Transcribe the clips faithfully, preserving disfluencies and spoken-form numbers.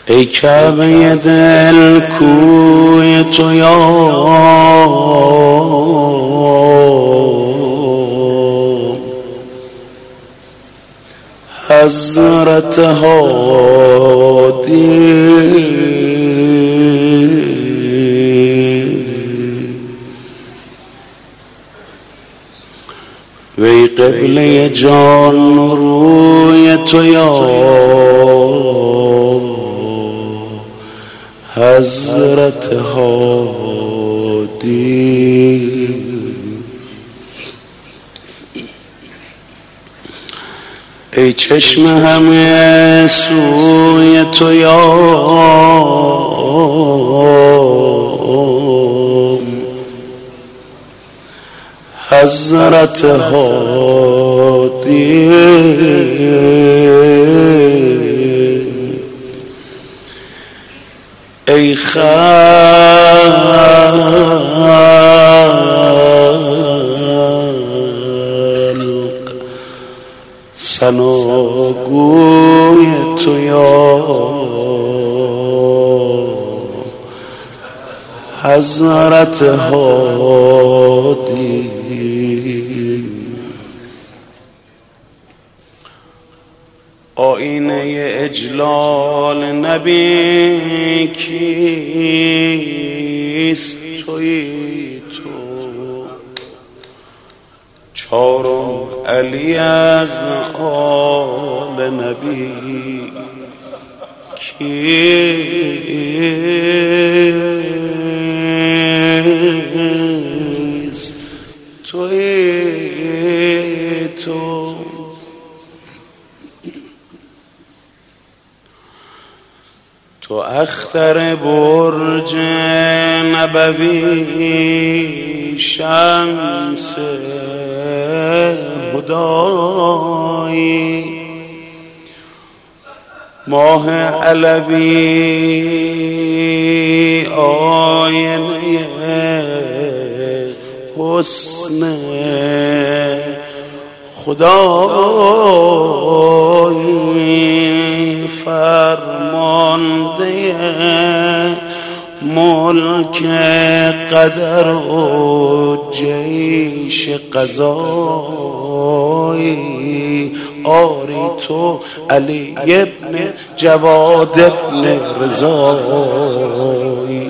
ای کعبه دل کوی تو یا حضرت هادی، وی قبله جان روی تو یا حضرت هادی. ای چشم همه سوی تو یا حضرت هادی. ای خلق ثناگوی تو یا حضرت هادی. آینه اجلال نبی کیست؟ تویی تو. چارم علی از آل نبی کیست؟ تویی تو. تو اختر برج نبوی شمس هدایی، ماه علوی آینه حسن خدایی، فرمانده ملک قدر و جیش قضایی. آری تو علی ابن جواد ابن رضایی.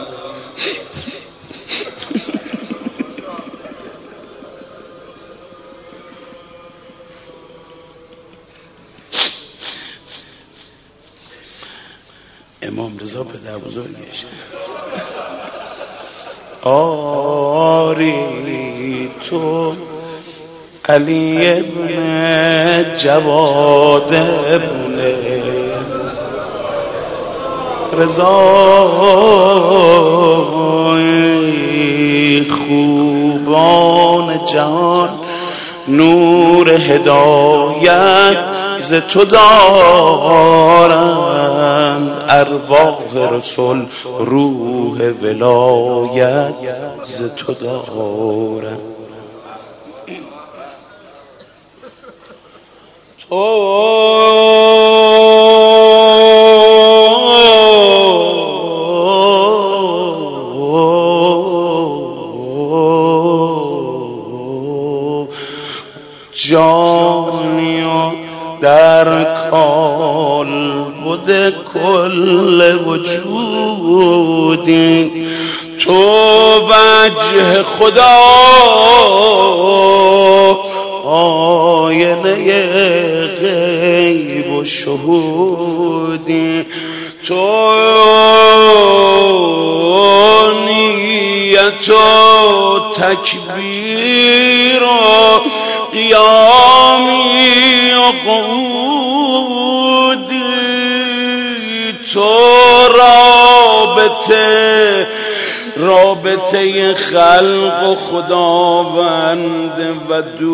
امام رضا پدر بزرگش. آری تو علی ابن جواد ابن رضایی، خوبان جهان نور هدایت ز تو دارند، ارواح رسول روح ولایت ز تو دارند. جانی و در کال بوده کل وجودی، تو وجه خدا آینه غیب و شهودی، تو نیت و تکبیر و قیامی و قعودی، تو رابطه رابطه خلق و خداوند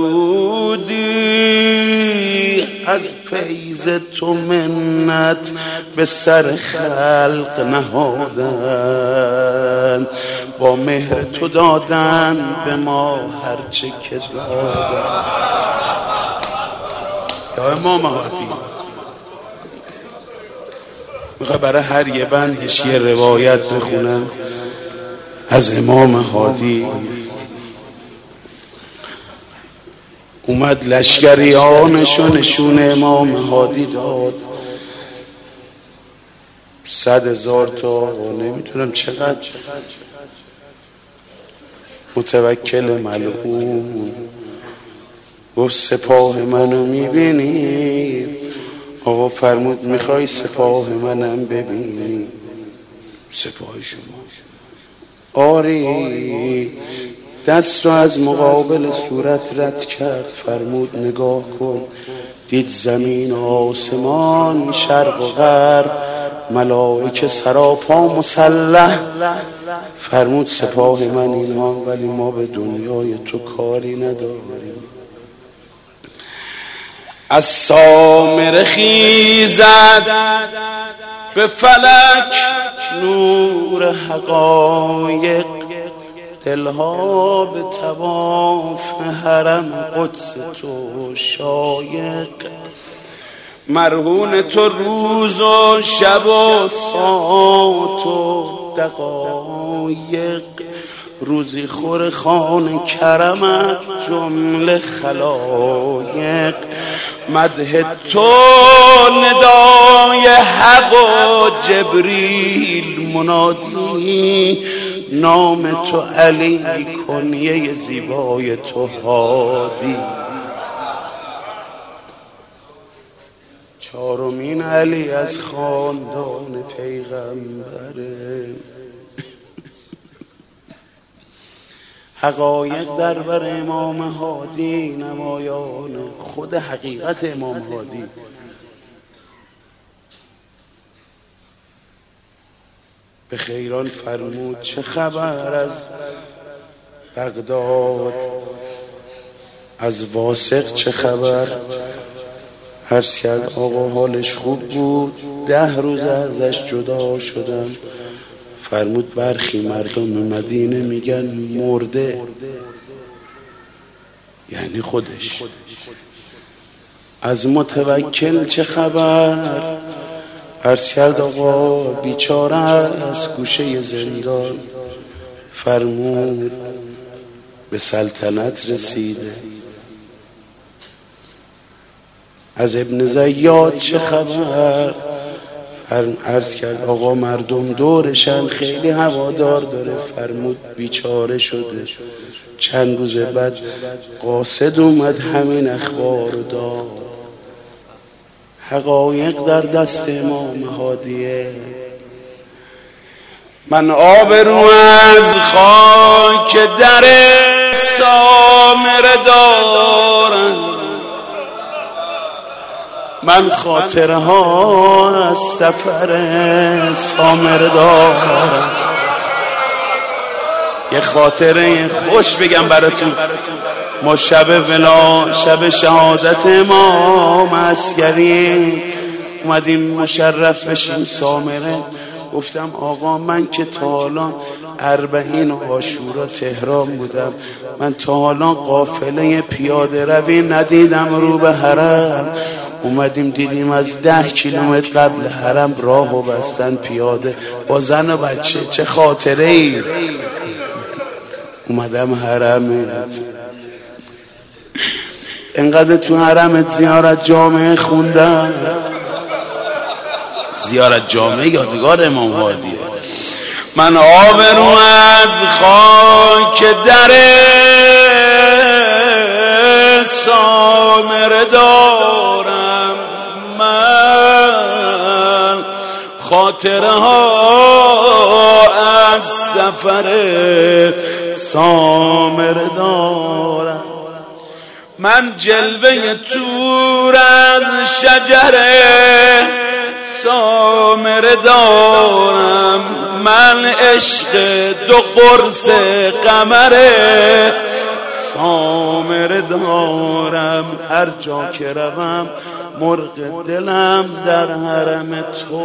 ودودی، از فیض تو منت به سر خلق نهادن، با مهر تو دادن به ما هرچه که دادن. یا امام هادی میخوای برای هر یه بندش یه روایت بخونم از امام هادی. اومد لشکریانشو نشون امام هادی داد، صد هزار تا نمیتونم چقدر. متوکل ملعون گفت سپاه منو میبینی؟ آقا فرمود میخوای سپاه منم ببینی؟ سپاه شما؟ آری. دست رو از مقابل صورت رد کرد، فرمود نگاه کن. دید زمین آسمان شرق و غرب ملائکه سراپا مسلح. فرمود سپاه من اینها، ولی ما به دنیای تو کاری نداریم. از سامره خیزد به فلک نور حقایق، دلها به طواف حرم قدس تو شایق. مرهون تو روز و شب و ساعت و دقایق، روزی خور خان کرمت جمله خلایق. مدح تو ندای حق و جبریل منادی، نام تو علی کنیه زیبای تو هادی. چارمین علی از خاندان پیغمبره، حقایق در بر امام هادی نمایان، خود حقیقت امام هادی. به خیران فرمود چه خبر از بغداد، از واسق چه خبر؟ عرض کرد آقا حالش خوب بود، ده روز ازش جدا شدم. فرمود برخی مردم مدینه میگن مرده، یعنی خودش. از متوکل چه خبر؟ عرض کرد آقا بیچاره از گوشه زندان. فرمود به سلطنت رسیده. از ابن زیاد چه خبر؟ عرض کرد آقا مردم دورشن، خیلی هوادار داره. فرمود بیچاره شده. چند روز بعد قاصد اومد همین اخبار رو داد. حقایق در دست امام هادیه. من آب رو از خاک در سامره دارم، من خاطره ها از سفر سامره دارم. یه خاطره خوش بگم براتون. ما شب ولا شب شهادت امام عسکری اومدیم مشرف بشیم سامره. گفتم آقا من که تا حالا اربعین و عاشورا تهران بودم، من تا حالا قافله پیاده روی ندیدم رو به حرم. اومدیم دیدیم از ده کیلومتر قبل حرم راهو بستن پیاده با زن و بچه. چه خاطره ای. اومدم حرمت، انقدر تو حرمت زیارت جامعه خوندم. زیارت جامعه یادگار امام هادیه. من آب رو از خاک در سامره دارم، من خاطره ها از سفر سامره دارم. من جلوه تور از شجره سامره دارم، من عشق دو قرص قمره سامره دارم. هر جا که روم مرغ دلم در حرم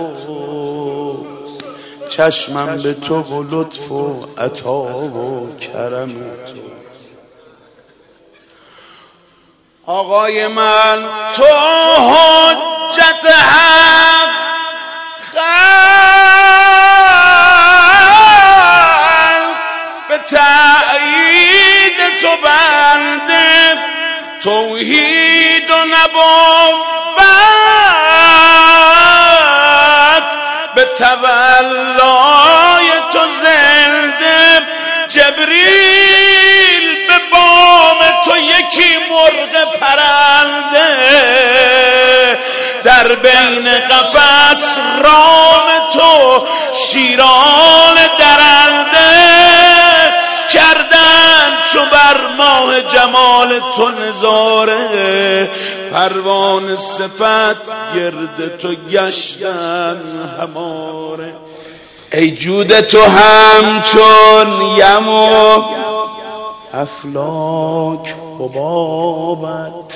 توست، چشمم به تو و لطف و عطا و کرم تو. آقای من تو حجت حق تولای تو زنده، جبریل به بام تو یکی مرغ پرنده، در بین قفس رام تو شیران درنده، کردن چو بر ماه جمال تو نظاره، پروانه صفت گرد تو گشتن هماره. ای جود تو همچون یم و افلاک حبابت،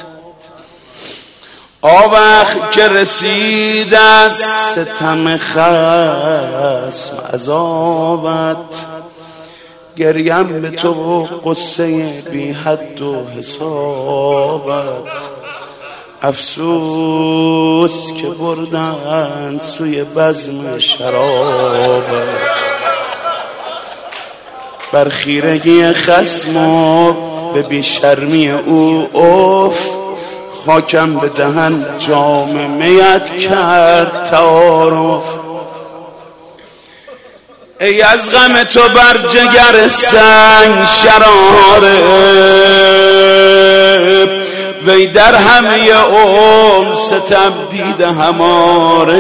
آوخ که رسید از ستم خصم عذابت، گریم به تو و قصه بی حد و حسابت، افسوس که بردن سوی بزم شرابت، بر خیرگی خصم و به بیشرمی او اوف، خاکم به دهن جام میت کرد تعارف. ای از غم تو بر جگر سنگ شراره، وی در همه عمر ستم دیده هماره،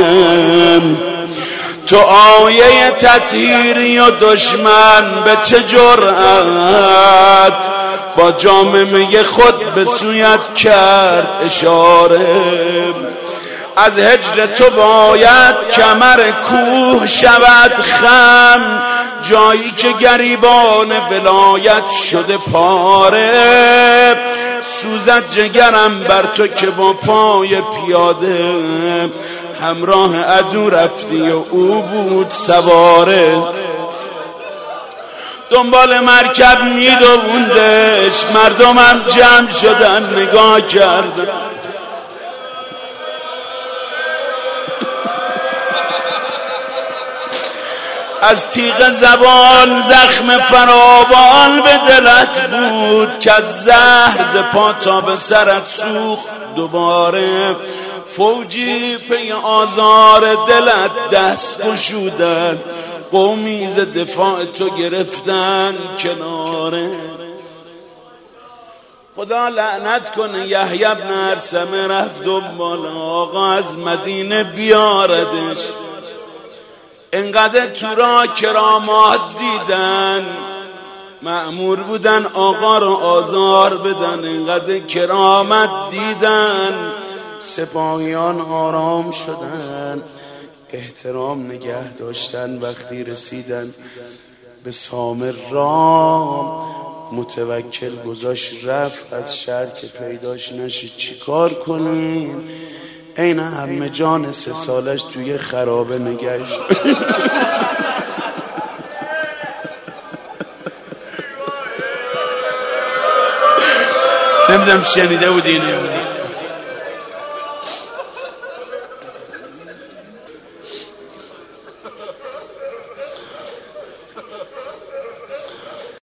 تو آیه تطهیری و دشمن به چه جرأت، با جام می خود به سویت کرد اشاره، از هجر تو باید کمر کوه شود خم، جایی که گریبان ولایت شده پاره، سوزد جگرم بر تو که با پای پیاده، همراه عدو رفتی و او بود سواره، دنبال مرکب میدووندش، مردمم جمع شدن نگاه کردن، از تیغ زبان زخم فراوان به دلت بود، که از زهر ز پا تا به سرت سوخت دوباره، فوجی پی آزار دلت دست گشودن، قومی ز دفاع تو گرفتن کناره. خدا لعنت کنه یحیی بن ارسمه، رفت دنبال آقا از مدینه بیاردش، انقدر تو را کرامات دیدن، مأمور بودن آقا رو آزار بدن، انقدر کرامت دیدن، سپاهیان آرام شدن، احترام نگه داشتن. وقتی رسیدن به سامر رام، متوکل گذاشت رفت از شهر که پیداش نشه. چی کار کنیم؟ این همه جان سه سالش توی خرابه نگشت. نمیدونم شنیده بودی نه